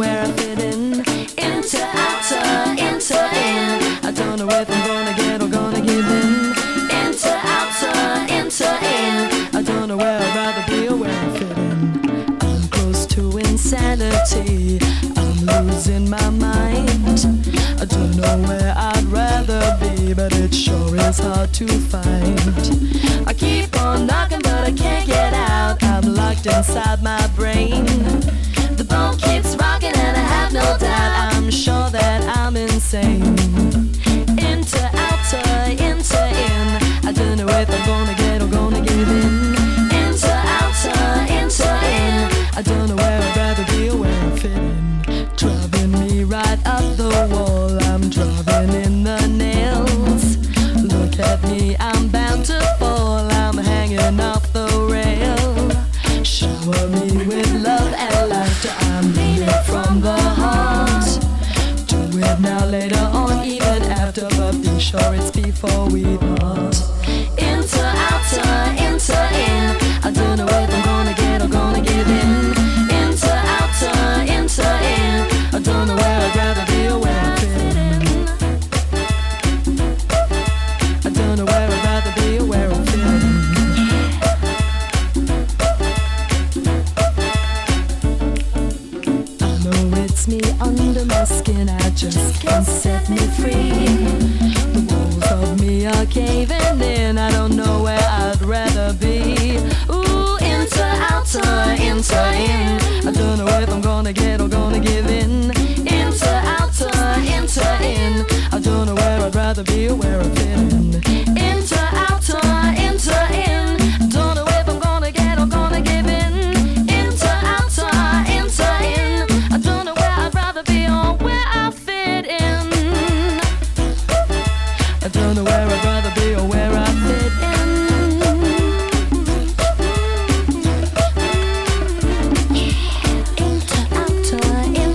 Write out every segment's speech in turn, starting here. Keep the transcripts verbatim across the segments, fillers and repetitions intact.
where I fit in. Into, outer, into, in. I don't know if I'm gonna get or gonna give in. Into, outer, into, in. I don't know where I'd rather be or where I fit in. I'm close to insanity. I'm losing my mind. I don't know where I'd rather be, but it sure is hard to find. I keep on knocking, but I can't get out. I'm locked inside my brain. The boat keeps rocking and I have no doubt. I'm sure that I'm insane. Into, outer, into, in. I don't know if I'm gonna get or gonna give in. Into, outer, into, in. I don't know where I'd rather be or where I fit in. Driving me right up the wall. I'm driving in the nails. Look at me, I'm bound to fall. I'm hanging off the rail. Shower me with love and laughter. I'm leading from the heart. Do it now, later on, even after, but be sure it's before we part. Into, outer, into, in. I don't know if I'm gonna get or gonna give in. Into, outer, into, in. I don't know where I'd rather be or where I fit in. I don't know where I'd rather be or where I fit in. I know it's me under my skin, I just can't set me free. The walls of me are caving in, I don't know where I'd rather be. Ooh, into, outer, into, in. I don't know if I'm gonna get or gonna give in. Into, outer, into, in. I don't know where I'd rather be or where I fit in. Into, outer, into, in. Don't know if I'm gonna get or gonna give in. Into, outer, into, in. I don't know where I'd rather be or where I fit in. I don't know where I'd rather be or where I fit in. Into, outer,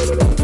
it up.